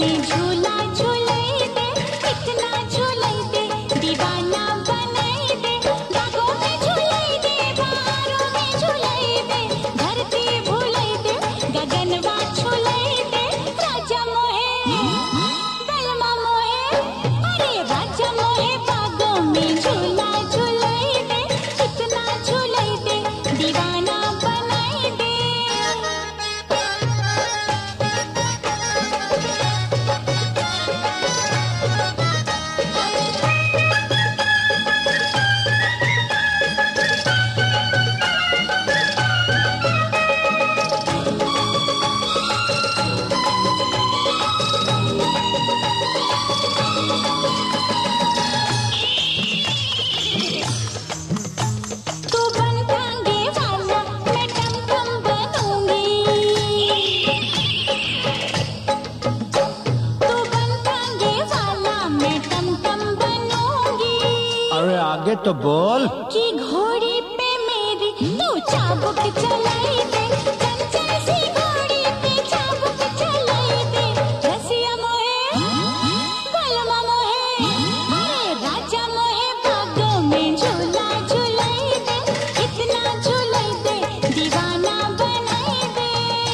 में झूला झूलाई दे, इतना झूलाई दे दीवाना बनाई दे। बागों में झूलाई दे, बहारों में झूलाई दे, धरती भूलाई दे, गगनवा झूलाई दे। राजा मोहे बलमा मोहे, अरे राजा मोहे बागों में झूला झूलाई दे, इतना झूलाई दे दीवाना बनाई दे। तू बन टांगे वाला, मैं टमटम बनूंगी। तू बन टांगे वाला, मैं टमटम बनूंगी। अरे आगे तो बोल। कि घोड़ी पे मेरी तू चाबुक चलाई दे, चंचल सी घोड़ी पे चाबुक चलाई दे। रसिया मोहे बलमा मोहे, अरे राजा मोहे बागों में झूला झूलाई दे, इतना झूलाई दे दीवाना बनाई दे।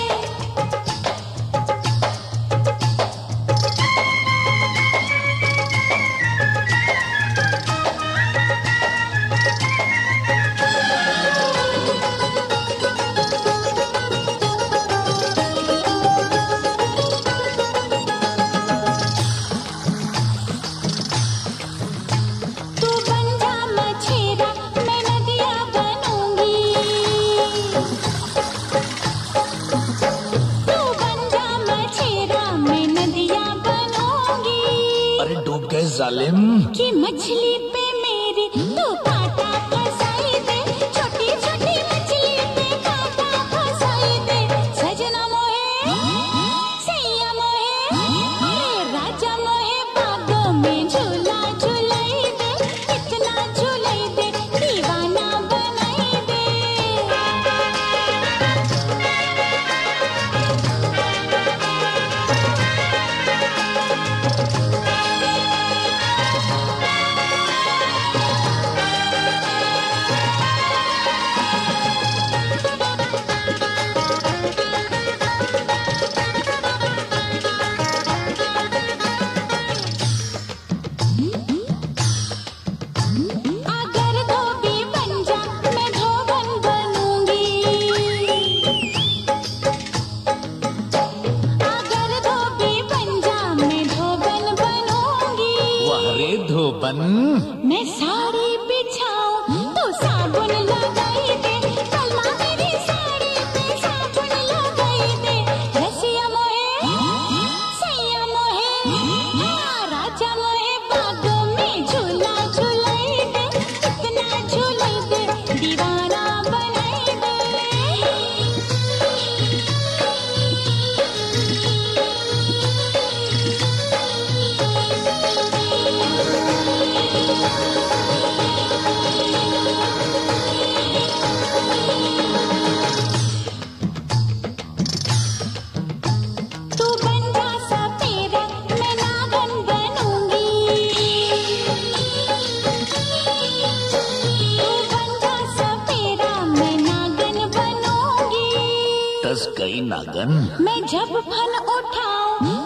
तू बन जा मछेरा, मैं नदिया बनूंगी। तू बन जा मछेरा, मैं नदिया बनूंगी। अरे डूब गए जालिम। कि मछली पे मेरी तू कांटा फंसाई दे, छोटी छोटी मछली पे कांटा फंसाई दे। सजना मोहे सैया मोहे, अरे राजा मोहे बागों में झूला झूलाई दे, इतना झूलाई दे दीवाना बनाई दे। अगर धोबी बन जा, मैं धोबन बनूंगी। अगर धोबी बन जा, मैं धोबन बनूंगी। वाह रे धोबन। मैं साड़ी बिछाऊं तो साबुन लगाई दे, कलमा मेरी साड़ी पे साबुन लगाई दे। रसिया मोहे सैया मोहे, हाँ राजा मोहे बागों में झूला झूलाई दे, इतना झूलाई दे दीवाना बनाई दे। तू बन जा सपेरा, मैं नागन बनूंगी। तू बन जा सपेरा, मैं नागन बनूंगी। टस गई नागन। मैं जब फन उठाऊं